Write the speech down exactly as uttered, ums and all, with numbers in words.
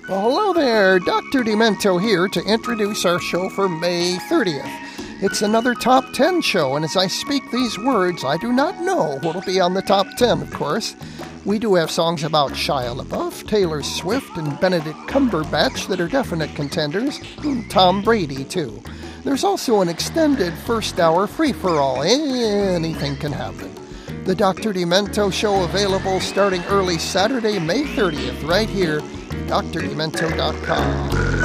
Well, hello there, Doctor Demento here to introduce our show for May thirtieth. It's another Top ten show, and as I speak these words, I do not know what'll be on the Top ten, of course. We do have songs about Shia LaBeouf, Taylor Swift, and Benedict Cumberbatch that are definite contenders, and Tom Brady, too. There's also an extended first-hour free-for-all. Anything can happen. The Doctor Demento Show available starting early Saturday, May thirtieth, right here at D R demento dot com.